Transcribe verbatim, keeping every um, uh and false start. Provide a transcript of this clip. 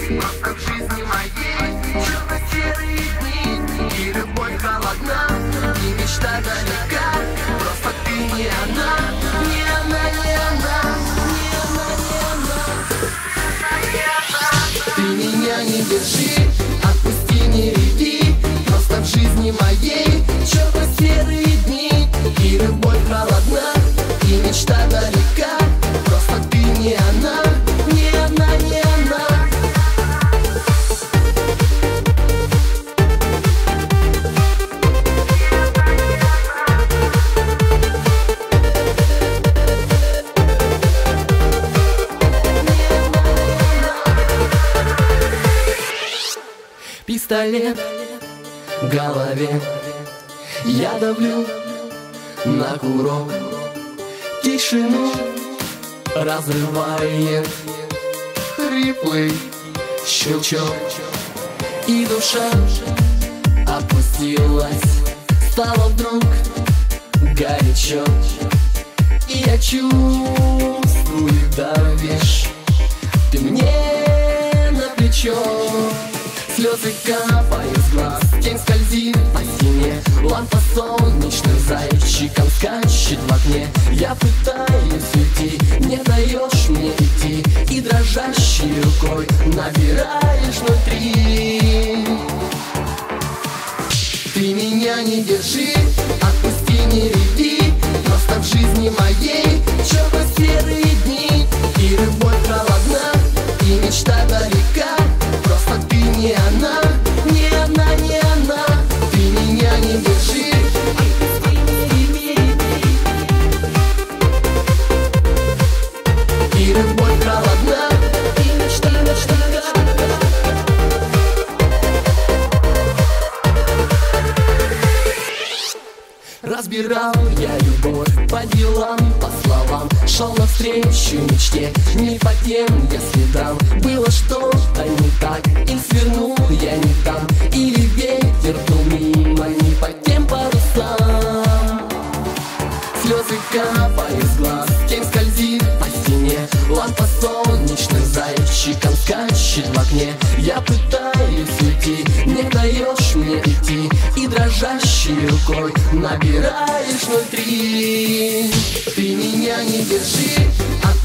Просто в жизни моей черно-серые дни, и любовь холодна, и мечта далека. Просто ты не она, не она, не она, не она, не она. Ты меня не держи, отпусти, не реви. Просто в жизни моей черно-серые дни, и любовь холодна, и мечта далека. Просто ты не она, не она, не она. Пистолет в голове, я давлю на курок. Тишину разрывает хриплый щелчок, и душа опустилась, стало вдруг горячо. И я чувствую, давишь ты мне на плечо. Слезы капают с глаз, тень скользит по стене. Лампа солнечным зайчиком скачет в окне. Я пытаюсь уйти, не даешь мне идти, и дрожащей рукой набираешь внутри. Ты меня не держи, отпусти, не реви. Просто в жизни моей черно-серые дни, и любовь холодна, и мечта далека. Просто ты не она, не она, не она. Ты меня не держи, отпусти, не реви. И любовь холодна, и мечта далека. Разбирал я любовь по делам, по словам, шел навстречу мечте, не по тем я следам. Было что-то не так, и свернул я не там, или ветер дул мимо, не по тем парусам. Слезы капают с глаз, тень скользит по стене. Лампа солнечным зайчиком скачет в окне. Я пытаюсь уйти, не даешь мне идти, и дрожащей рукой набираешь внутри. Ты меня не держи, а